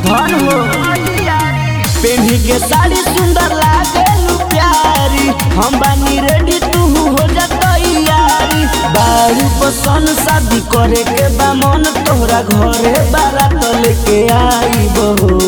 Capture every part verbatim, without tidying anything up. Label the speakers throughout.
Speaker 1: धन हो पेन्ही के साड़ी सुंदर लागेलू प्यारी हम बानी रेडी तू हो जा तैयारी बारू पसंद शादी करे के बा मन तोहरा घरे बारात लेके आई बहो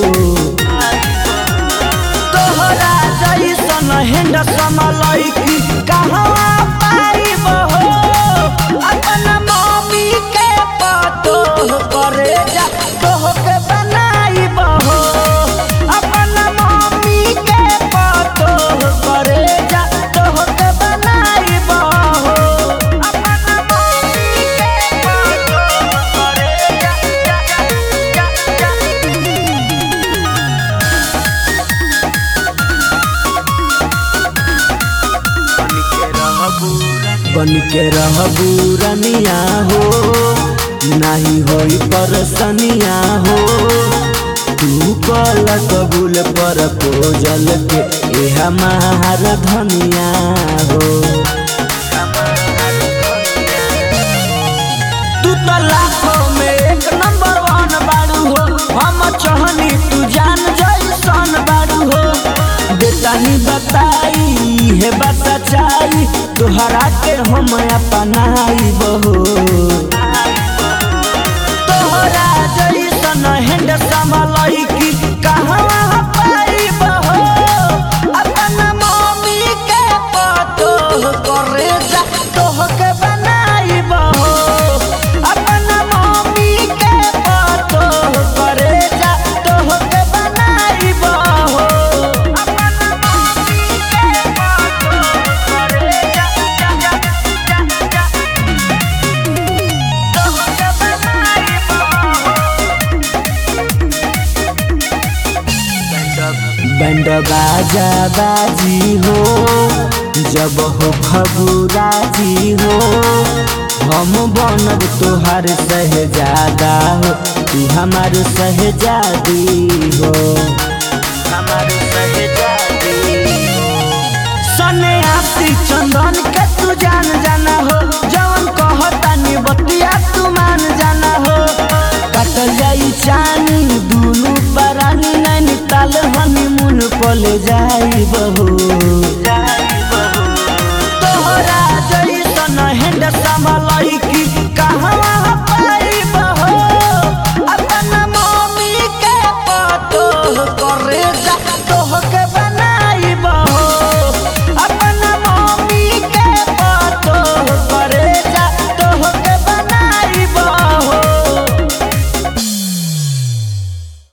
Speaker 1: तोहरा जैसन हेंड समलैकी कहवा पाई बहो अपना मम्मी के पतो करे जा तोह के बनाई बहो अपना मम्मी के पतो करे जा तोह के बनाई बहो अपना मम्मी के पतो करे जा बन के रहबू रनिया हो नाही होई परसनिया हो तू कल कबूल पर पोजल के ए हमार धनिया हो तू तो लाखों में एक नंबर वन बाड़ू हो हम चाहनी तू जान जैसन बाड़ू हो बेतानी बताई है बात सच्चाई तोहरा के हम अपनाई बहो तोहरा जैसन हेंड समलैकी कहवा पाई बहो अपना मम्मी के पतो करे जा तोह के बनाई बहो अपना मम्मी के पतो करे जा तोह के बनाई बहो अपना मम्मी के पतो करे जा तोह के बनाई बैंड बाजा बाजी हो जब हो खबुराजी हो हम बनब तोहार सहजादा हो तू हमार सहजादी हो हमार सहजादी सने आती चंदन के तू जान जाना हो जवन कहतानी बतिया तू मान जाना हो कटल जाई चानी दुनु परानी नैनीताल हनीमून पले जाई बहो।